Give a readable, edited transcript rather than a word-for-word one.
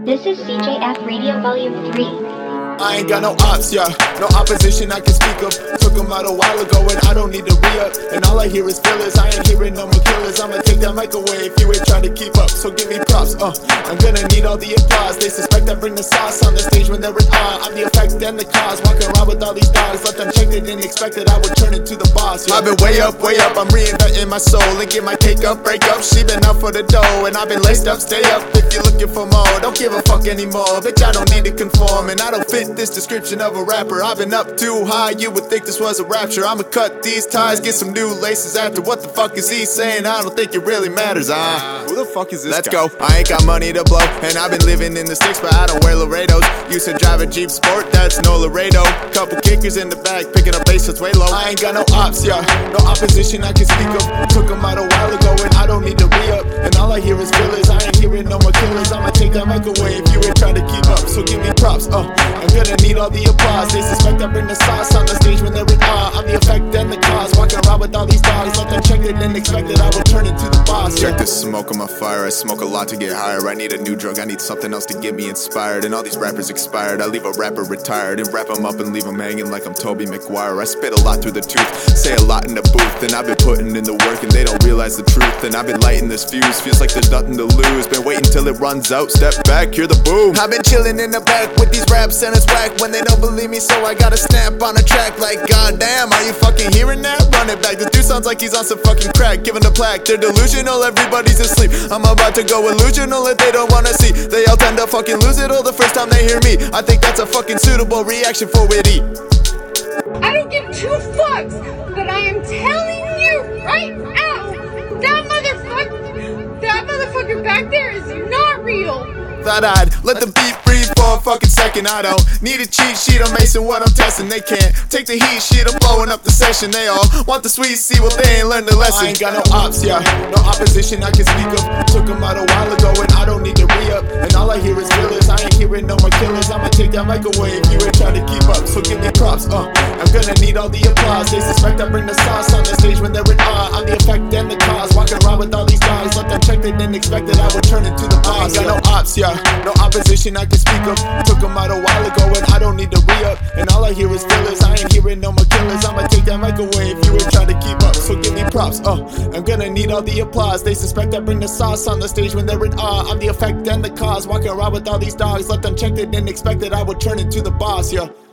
This is CJF Radio Volume 3. I ain't got no ops, yeah, no opposition I can speak of. Took them out a while ago and I don't need to re-up. And all I hear is fillers, I ain't hearing no more killers. I'ma take that mic away if you ain't trying to keep up. So give me props, I'm gonna need all the applause. They suspect I bring the sauce on the stage when they're in awe. I'm the effect and the cause, walking around with all these dogs. Let them check they didn't expect that I would turn into the boss, yeah. I've been way up, I'm reinventing my soul. And get my cake up, break up, she been up for the dough. And I've been laced up, stay up if you're looking for more. Don't give a fuck anymore, bitch I don't need to conform. And I don't fit this description of a rapper. I've been up too high, you would think this was a rapture. I'ma cut these ties, get some new laces after. What the fuck is he saying? I don't think it really matters, Who the fuck is this Let's guy? go, I ain't got money to blow. And I've been living in the sticks, but I don't wear Laredos. Used to drive a Jeep Sport, that's no Laredo. Couple kickers in the back, picking up bass that's way low. I ain't got no ops, yeah, no opposition I can speak of. Took them out a while ago and I don't need to re-up. And all I hear is fillers, I ain't hearing no more killers. I'ma take that mic away if you ain't trying to keep up. So give me props, I'm gonna need all the applause. They suspect I bring the sauce on the stage when they're in awe. I'm the effect and the cause, walking around with all these dogs. Let them check it and expect that I will turn into the boss. Check the smoke on my fire, I smoke a lot to get higher. I need a new drug, I need something else to get me inspired. And all these rappers expired, I leave a rapper retired. And wrap them up and leave them hanging like I'm Toby Maguire. I spit a lot through the tooth, say a lot in the booth. And I've been putting in the work and they don't realize the truth. And I've been lighting this fuse, feels like there's nothing to lose. Been waiting till it runs out, step back, hear the boom. I've been chilling in the back with these raps and it's whack. When they don't believe me, so I gotta snap on a track. Like goddamn, are you fucking hearing that? Run it back, this dude sounds like he's on some fucking crack. Giving the plaque, they're delusional, everybody's asleep. I'm about to go illusional if they don't wanna see. They all tend to fucking lose it all the first time they hear me. I think that's a fucking suitable reaction for witty. I don't give two fucks, but I am telling you right now, that motherfucker back there is not real. Thought I'd let the beat breathe for a fucking second. I don't need a cheat sheet, I'm acing what I'm testing. They can't take the heat shit, I'm blowing up the session. They all want the sweet see, well they ain't learned the lesson. I ain't got no ops, yeah, no opposition I can speak of. Took them out a while ago and I don't need to re-up. And all I hear is fillers, I ain't hearing no more killers. I'ma take that mic away if you ain't trying to keep up. So give me props, I'm gonna need all the applause. They suspect I bring the sauce on the stage when they're in awe. I'm the effect and the cause, walking around with all these dogs. Let them check they didn't expect that I would turn into the boss. I ain't got no ops, yeah, no opposition I can speak of. Took them out a while ago and I don't need to re-up. And all I hear is fillers, I ain't hearing no more killers. I'ma take that mic away if you ain't trying to keep up. So give me props, I'm gonna need all the applause. They suspect I bring the sauce on the stage when they're in awe. I'm the effect and the cause, walking around with all these dogs. Let them check they didn't expect that I would turn into the boss, yeah.